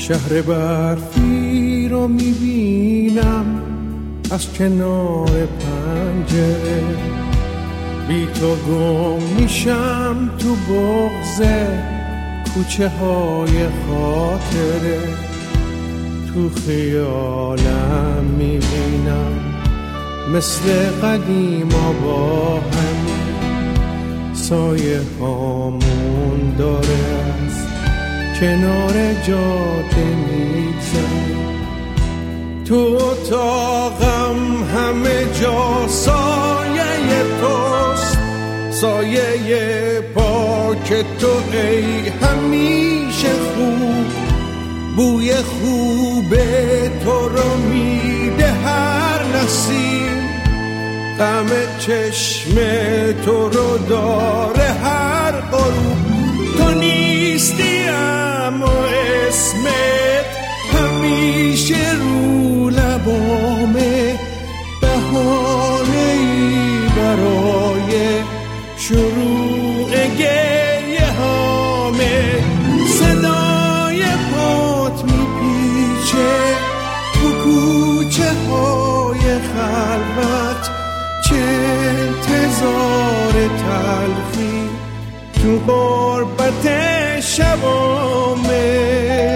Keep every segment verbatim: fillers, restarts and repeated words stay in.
شهر برفی رو میبینم از کنار پنجره، بی تو گم میشم تو بغض کوچه های خاطره. تو خیالم میبینم مثل قدیما با همین سایه هامون داره از کنار جاده میگذره. تو اتاقم همه جا سایه توست، سایه پاک تو ای همیشه خوب. بوی خوب تو رو میده هر نسیم، غم چشم تو رو داره هر غروب. تو نیستی اما اسمت همیشه رو لبامه، بهانه‌ای برای شروع گریه هامه. صدای پات میپیچه تو کوچه های خلوت، چه انتظار تلخی تو غربت شبامه.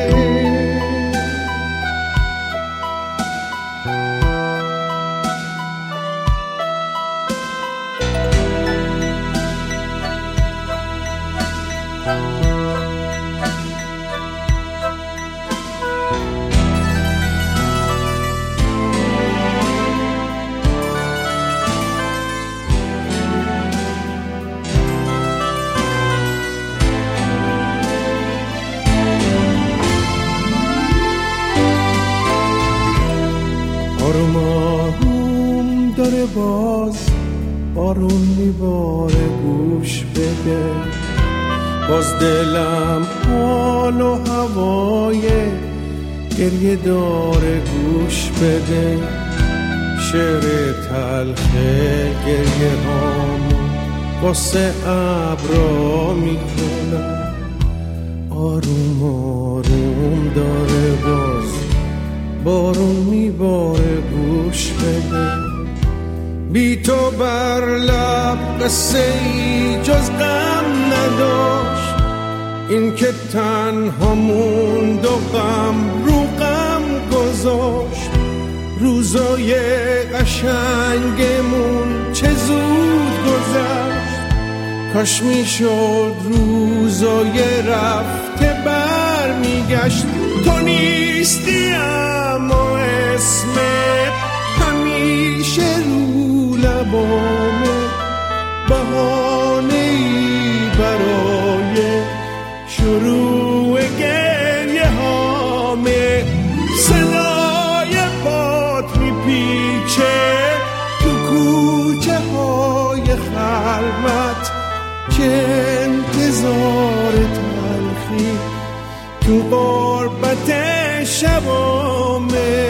آروم آروم داره باز بارون میباره، گوش بده. باز دلم حال و هوای گریه داره، گوش بده. شعر تلخ گریه هامو واسه ابرا میکنم. آروم آروم داره باز بارون میباره، گوش بده. بی تو بر لب قصه ای جز غم نداشت، این که تنها موند و غم رو غم گذاشت. روزای قشنگمون چه زود گذشت، کاش میشد روزای رفته بر میگشت. تو نیستی اما اسمت همیشه رو لبامه، بهانه‌ای برای شروع گریه هامه. صدای پات میپیچه تو کوچه های خلوت، چه انتظار تلخی تو غربت شبامه.